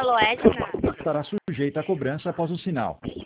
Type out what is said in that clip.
Alô, Edna? Estará sujeita a cobrança após o sinal.